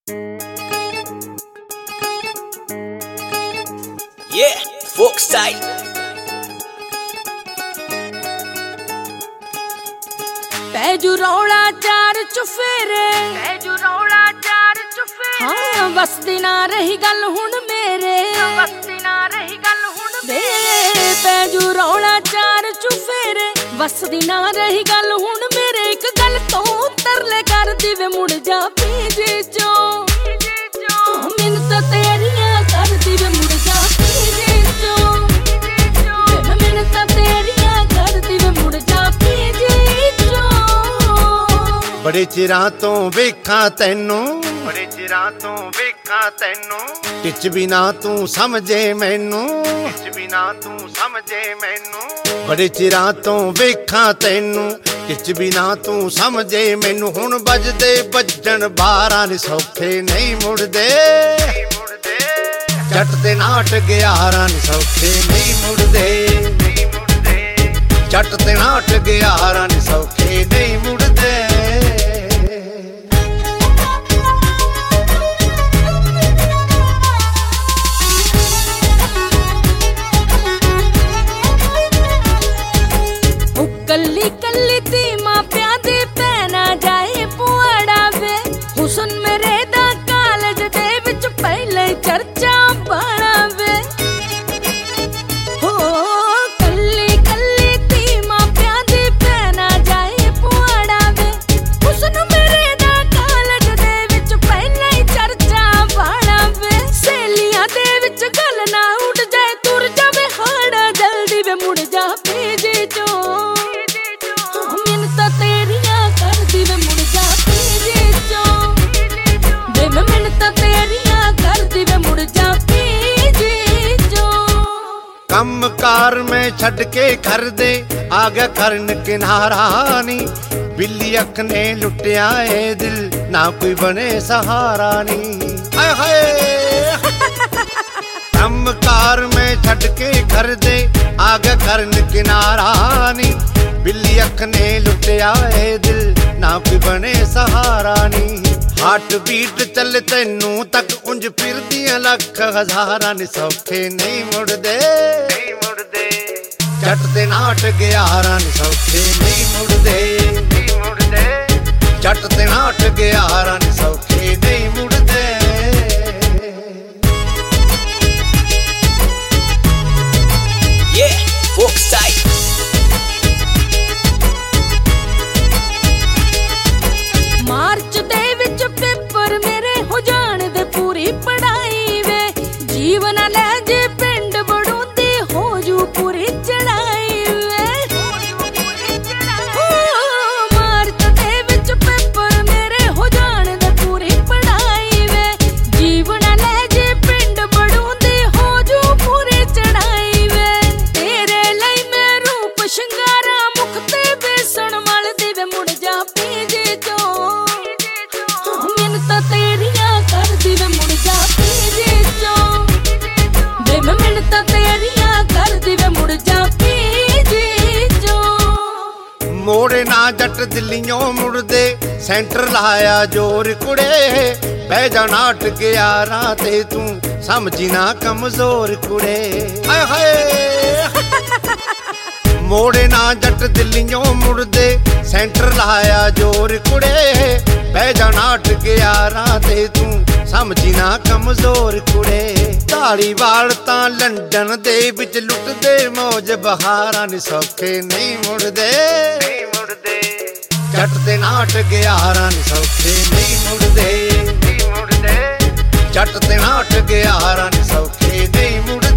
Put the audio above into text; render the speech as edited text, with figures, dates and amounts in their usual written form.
Yeah, folk style. ਪੈਜੂ ਰੌਲਾ ਚਾਰ ਚੁਫੇਰੇ ਹਾਂ ਵਸਦੀ ਨਾ ਰਹੀ ਗੱਲ ਹੁਣ ਮੇਰੇ ਵੇ ਪੈਜੂ ਰੌਲਾ ਚਾਰ ਚੁਫੇਰੇ ਵਸਦੀ ਨਾ ਰਹੀ ਗੱਲ ਹੁਣ ਮੇਰੇ ਇੱਕ ਗੱਲ ਤੋਂ ਤਰਲੇ ਕਰਦੀ ਵੇ ਮੁੜ ਜਾ ਪੀਜੇ ਚੋਂ ਮਿੰਨਤਾਂ ਤੇਰੀਆਂ ਕਰਦੀ ਵੇ ਮੁੜ ਜਾ ਪੀਜੇ ਚੋਂ ਮਿੰਨਤਾਂ ਤੇਰੀਆਂ ਕਰਦੀ ਵੇ ਮੁੜ ਜਾ ਪੀਜੇ ਚੋਂ ਬੜੇ ਚਿਰਾਂ ਤੋਂ ਵੇਖਾਂ ਤੈਨੂੰ ਕਿਚ ਬਿਨਾ ਤੂੰ ਸਮਝੇ ਮੈਨੂੰ ਬੜੇ ਚਿਰਾਂ ਤੋਂ ਵੇਖਾਂ ਤੈਨੂੰ ਕਿਚ ਬਿਨਾ ਤੂੰ ਸਮਝੇ ਮੈਨੂੰ ਹੁਣ ਵੱਜਦੇ ਵੱਜਣ 12 ਨੀ ਸੌਖੇ ਨਹੀਂ ਮੁੜਦੇ ਜੱਟ ਦੇ ਨਾਟ 11 ਨੀ ਸੌਖੇ ਨਹੀਂ ਮੁੜਦੇ ਜੱਟ ਦੇ ਨਾਟ 11 ਨੀ ਸੌਖੇ ਨਹੀਂ ਮੁੜਦੇ ਕੱਲੀ ਕੱਲੀ ਤੀ ਮਾਪਿਆਂ ਦੀ ਭੈਣਾ ਜਾਏ ਪੁਆੜਾ ਵੇ ਹੁਸਨ ਮੇਰੇ ਦਾ ਕਾਲਜ ਦੇ ਵਿੱਚ ਪਹਿਲੇ ਚਰਚਾ ਬਣਾ ਵੇ ਹੋ ਕੱਲੀ ਕੱਲੀ ਤੀ ਮਾਪਿਆਂ ਦੀ ਭੈਣਾ ਜਾਏ ਪੁਆੜਾ ਵੇ ਹੁਸਨ ਮੇਰੇ ਦਾ ਕਾਲਜ ਦੇ ਵਿੱਚ ਪਹਿਲੇ ਚਰਚਾ ਬਣਾ ਵੇ ਸਹੇਲੀਆਂ ਦੇ ਵਿੱਚ ਗੱਲ ਨਾ ਉੱਡ ਜਾਏ ਤੁਰ ਜਾਵੇ ਹਾੜਾ ਜਲਦੀ ਵੇ ਮੁੜ ਜਾ ਪੀਜੇ ਚੋਂ ਕੰਮ ਕਾਰ ਮੈਂ ਛੱਡ ਕੇ ਘਰ ਦੇ ਆ ਗਿਆ ਕਰਨ ਕਿਨਾਰਾ ਨੀ ਬਿੱਲੀ ਅੱਖ ਨੇ ਲੁੱਟਿਆ ਏ ਦਿਲ ਨਾ ਕੋਈ ਬਣੇ ਸਹਾਰਾ ਨੀ ਆਏ ਹਾਏ ਕੰਮ ਕਾਰ ਮੈਂ ਛੱਡ ਕੇ ਘਰ ਦੇ ਆ ਗਿਆ ਕਰਨ ਕਿਨਾਰਾ ਨੀ ਬਿੱਲੀ ਅੱਖ ਨੇ ਲੁੱਟਿਆ ਏ ਦਿਲ ਨਾ ਕੋਈ ਬਣੇ ਸਹਾਰਾ ਨੀ ਹਾਰਟ ਬੀਟ ਚੱਲ ਤੈਨੂੰ ਤੱਕ ਉਂਝ ਫਿਰਦੀਆਂ ਲੱਖ ਹਜ਼ਾਰਾਂ ਨੀ ਸੌਖੇ ਨਹੀਂ ਮੁੜਦੇ ਜੱਟ ਦੇ ਨਾਟ 11 ਨੀ ਸੌਖੇ ਨਹੀਂ ਮੁੜਦੇ ਜੱਟ ਦੇ ਨਾਟ 11 ਨੀ ਸੌਖੇ ਨਹੀਂ ਮੁੜਦੇ Yeah, folk style. ਮਾਰਚ ਦੇ ਵਿੱਚ ਪੇਪਰ ਮੇਰੇ ਹੋ ਜਾਣ ਦੇ ਪੂਰੀ ਪੜਾਈ ਵੇ ਜੀਵਨ ਲੈ ਜੇ ਪਿੰਡ ਬੜੂੰਦੀ ਹੋ ਜੂ ਪੂਰੀ ਚੜਾਈ ਵੇ ਮਾਰਚ ਦੇ ਵਿੱਚ ਪੇਪਰ ਮੇਰੇ ਹੋ ਜਾਣ ਦੇ ਪੂਰੀ ਪੜਾਈ ਵੇ ਜੀਵਨ ਲੈ ਜੇ ਪਿੰਡ ਬੜੂੰਦੀ ਹੋ ਜੂ ਪੂਰੀ ਚੜਾਈ ਵੇ ਤੇਰੇ ਲਈ ਮੈਂ ਰੂਪ ਸ਼ਿੰਗਾਰਾ ਮੁਖ ਤੇ ਬੇਸਣ ਮਲਦੀ ਵੇ ਮੁੜ ਜਾ ਪੀਜੇ ਚੋਂ ਮਿੰਨਤਾਂ ਤੇਰੀਆਂ ਕਰਦੀ ਵੇ ਮੁੜ ਜਾ ਪੀਜੇ ਚੋਂ ਵੇ ਮੈਂ ਮਿੰਨਤਾਂ ਤੇਰੀਆਂ ਕਰਦੀ ਵੇ ਮੁੜ ਜਾ ਪੀਜੇ ਚੋਂ ਮੋੜੇ ਨਾ ਜੱਟ ਦਿੱਲੀਓਂ ਮੁੜਦੇ ਸੈਂਟਰ ਲਾਇਆ ਜੋਰ ਕੁੜੇ ਬਹਿ ਜਾ ਨਾਟ 11 ਤੇ ਤੂੰ ਸਮਝੀ ਨਾ ਕਮਜ਼ੋਰ ਕੁੜੇ ਆਏ ਹਾਏ ਮੋੜੇ ਨਾ ਜੱਟ ਦਿੱਲੀਓਂ ਮੁੜਦੇ ਸੈਂਟਰ ਲਾਇਆ ਜੋਰ ਕੁੜੇ ਬਹਿ ਜਾ ਨਾਟ 11 ਤੇ ਤੂੰ ਸਮਝੀ ਨਾ ਕਮਜ਼ੋਰ ਕੁੜੇ ਧਾਲੀਵਾਲ ਤਾਂ ਲੰਡਨ ਦੇ ਵਿੱਚ ਲੁੱਟਦੇ ਮੌਜ ਬਹਾਰਾਂ ਨੀ ਸੌਖੇ ਨਹੀਂ ਮੁੜਦੇ ਜੱਟ ਦੇ ਨਾਟ 11 ਨੀ ਸੌਖੇ ਨਹੀਂ ਮੁੜਦੇ ਜੱਟ ਦੇ ਨਾਟ 11 ਨੀ ਸੌਖੇ ਨਹੀਂ ਮੁੜਦੇ